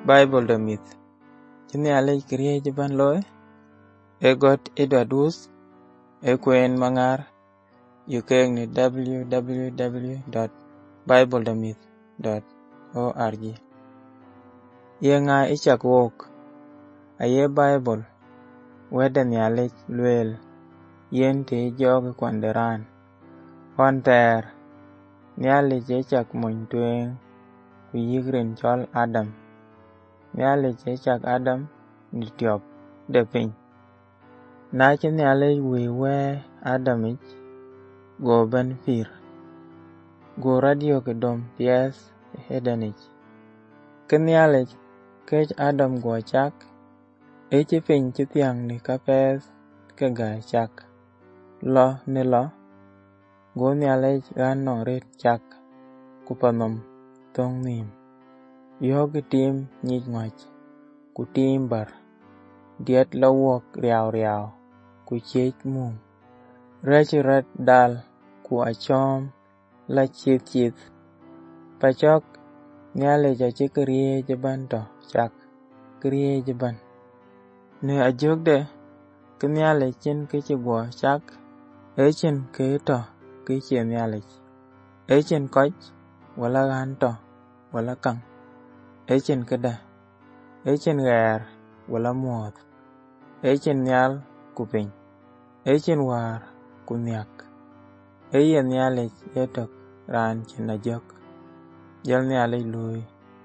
Bible the myth. Chini alej kriye jiban loy. Egot Edward Woos. Ekwen mangar. Yukeng ni www.biblethemyth.org. Ye nga ichak wok. Aye Bible. Wede ni alej luel. Yen te jog kwanderan. Wanter. Ni alej ichak mointweng. Kuyigrin chol Adam. Ni alej ichak Adam ni tiop de piny. Na chini alej we Adam ich. Go ben pir. Go radio kedom pies hedanich. Kini alej kech Adam go chak. Echi piny chitiang ni kapes kega chak. Lo ni lo. Go ni alej gan nong rit chak. Kupanom tong nim. Yog tim nyik ngoch. Kutim bar. Diet la wok riau. Kuchech mum. Rech red dal. Ku achom la chith. Pachok ni alej achi kriye jiban to chak. Kriye jiban. Ne ajog de. Kini alej chin kichi gwa chak. Echin kito kichi ni alej. Echin koch. Wala gan to. Wala kang. Echin kada. Echin gair. Wala muoth. Echin nyal kupiny. Echin war kunyak. Eye ni alej etok ran chin ajok. Jal ni alej lui.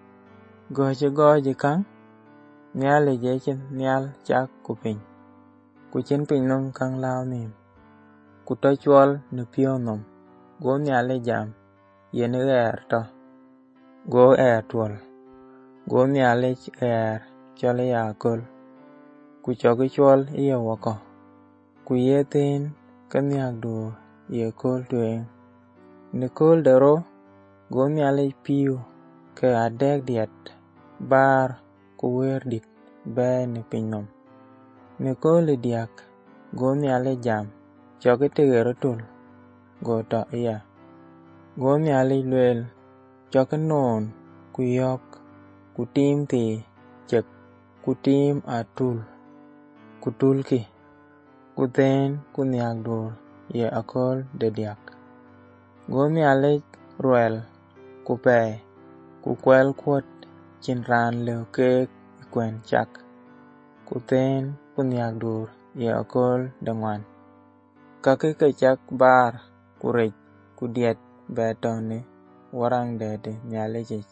Goje kang. Ni alej echin nyal chak kupiny. Kuchin piny nung kang lao nim. Kutochwal ni pio nom. Go ni alej jam. Yen to. Go tuol. Go ni alej chole yakol. Kuchoki chwal iye wako. Kuyethin kanyak dur ye kol tueng. Ni kol dero. Go ni alej piu. Ke adek diet. Bar kuwer dit. Be ni pinyom. Ni kol diak. Go ni alej jam. Choki tigero tul. Go to iya. Go ni alej luel. Choki non. Kuyok. Kutim ti. Chek. Kutim atul. Kutulki. Kuthen kunyak dur. Ye akol de diak. Go ni alej ruel. Kupe. Kukwel kwot. Chinran leo kek. Kwen chak. Kuthen kunyak dur. Ye akol de ngwan. Kaki kechak bar. Kurej. Kudiet. Beto ni. Warang dede nyalej ich.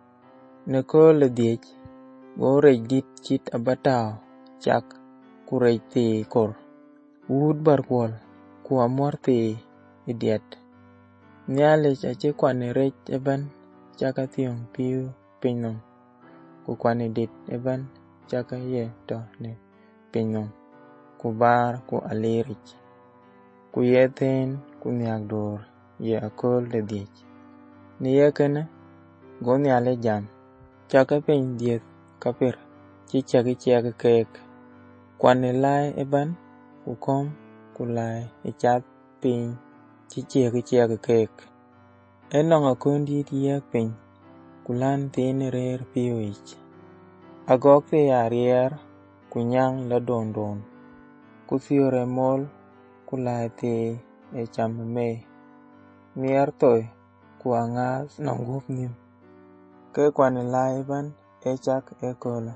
Ni kol diech. Go rej dit chit abatao. Chak. Kurej ti kor. Wood bar kwol. Ku amor ti idiet. Ni alej achi kwani rej eban. Chaka thiong piu pinyom. Ku kwani dit eban. Chaka ye to ni pinyom. Ku bar ku alirich. Ku yethin ku nyak dur. Ye akol de diech. Ni yekene. Go ni alej jam. Chaka piny dieth kapir. Chichaki chiaki kek. Kwani lai eban. Kukom kulai ichat piny. Chichaki kek. Enong akondit yek piny. Kulan tini rer piyo ich. Agok ti arier. Kunyang la don. Kuthiore mol. Kulai ti echam me. Mier toy. Kuangas nongup nim. Ke kwani lai eban. Echak ekola.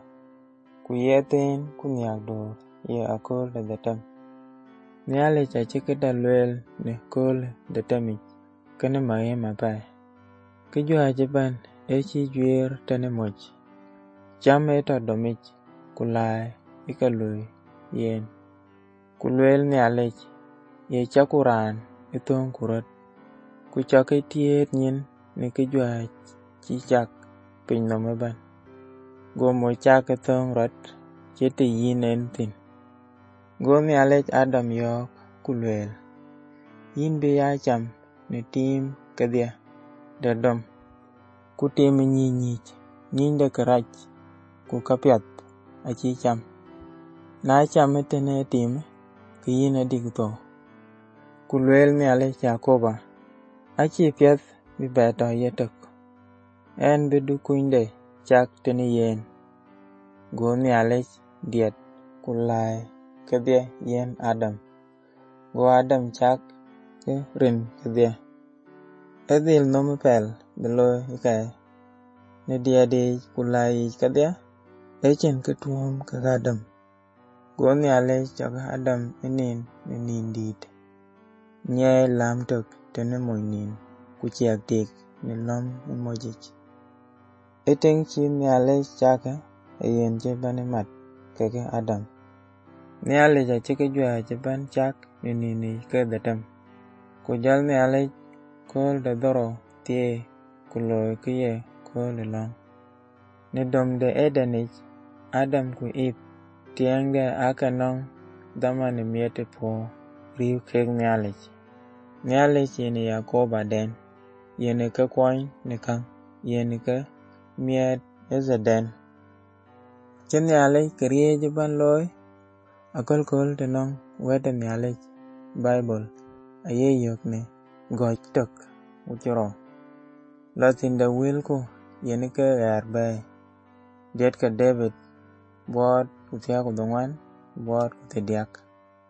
Kuyethin kunyak dur. Ye akol de detem. Ni alej achikida luel ni kol detemich. Kene mae mapai. Kijua jiban. Echi juer tene moch. Cham eto domich. Kulai. Ikalui. Yen. Kuluel ni alej. Ye chakuran. Itong kurot. Kuchoki tiet nyin. Ni kijua chichak. Pinyom eban. Gomo chak itong rot. Cheti yin entin. Go ni alej Adam yok. Kuluel. Yin bi ya cham. Ni tim kadia. Dadom. Kutim nyich. Nyiny de karach. Kukapiat. Achi cham. Na cham itene tim. Kiyin adigto. Kuluel ni alej Yakoba. Achi piath bi beto yetok. En bidu kuinde. Chak tini yen. go Nialic diet kulai kedhie yen Adam. Go Adam chak ke rin kedhie. Edhil nomu pel beloy ikae. Ne diadi kulai kedhie. Echen ketuom ke Adam. Go Nialic chak Adam inin dit. Nye lam tok tene moy nin. Kuchiak tik ni lom emojich. Eteng chi Nialic chake yen jebane mat keke Adam. Nialic achike jua jeban chak nini kedatem. Kujal Nialic kol de doro tie kuloy kiye kol long. Ni dom de Edenich Adam ku ip tieng de akanong dama ni miete po riu kek Nialic. Nialic yeni Yakoba den. Yeni ke kwany ni kang. Yeni ke miet ezeden. Chen Nialic keriye jeban loy. Akol kol tenong wede Nialic Bible. Aye yok ni goj tok uchiro. Latinda wil ko yeni ke bay. Diet ka David buat kutia kudungan buat kutidiak.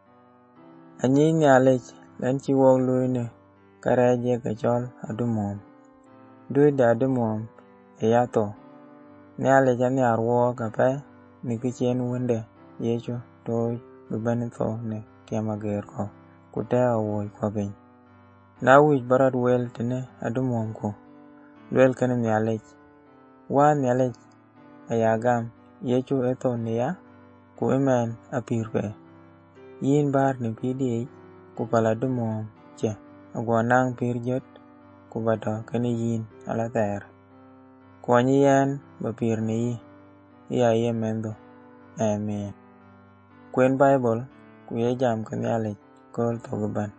Anyi Nialic lanchi wog lui ni karaje kachol adumom. Dui da adumom eyato. Nialic ani arwo kape ni kichen wende yecho toy bebanitho ne tiamager ko kutea woy kwa piny. Na wich barat wel tene adumom ko. Lwel kene Nialic. Wa Nialic ayagam yecho etho niya ku imen apirpe. Yin bar ni pidi kupala adumom che. Agwanang pirjot kubado kene yin alater. Kwanyi yen bapir ni yi. Iya ye mendo. Amen. Kwen Bible kuye jam ke Nialic kol to geban.